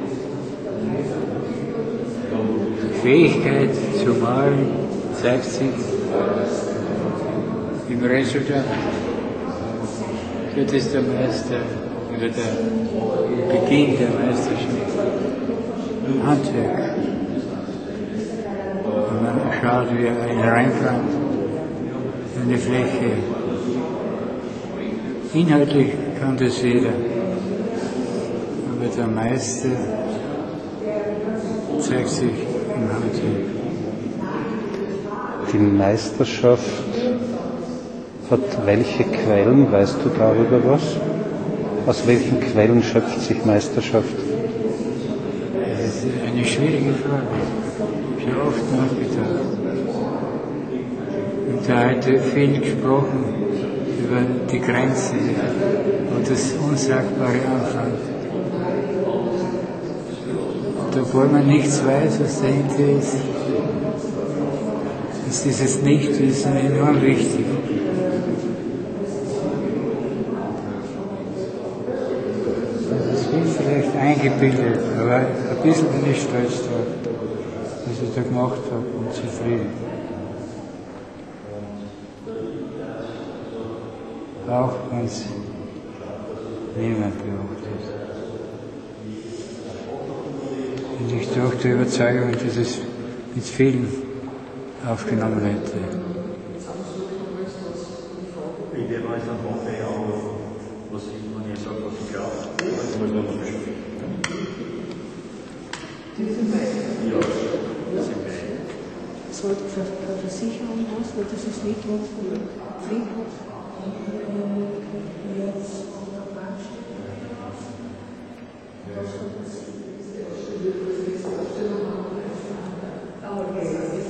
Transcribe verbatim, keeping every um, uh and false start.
Fähigkeit zu malen zeigt sich im Resultat. Das ist der Meister, oder der Beginn der Meisterschaft. Handwerk. Und man schaut, wie ein reinkommt in die Fläche. Inhaltlich kann das jeder. Aber der Meister zeigt sich im Handwerk. Die Meisterschaft hat welche Quellen? Weißt du darüber was? Aus welchen Quellen schöpft sich Meisterschaft? Das ist eine schwierige Frage. Ich habe oft nachgedacht. Und da heute viel gesprochen über die Grenze, wo das Unsagbare anfängt. Und obwohl man nichts weiß, was dahinter ist, ist dieses Nichtwissen enorm wichtig. Das ist vielleicht eingebildet, aber ein bisschen bin ich stolz drauf, was ich da gemacht habe und zufrieden. Auch wenn es niemand beobachtet. Und ich durch die Überzeugung, dass es mit vielen aufgenommen hätte. In der Weise hoffe ich auch, was man hier sagt, was ich glaube. Das muss man noch besprechen. Ja, das sind wir. Sollte eine Versicherung aus, weil das ist nicht was von Friedhof. Jetzt okay.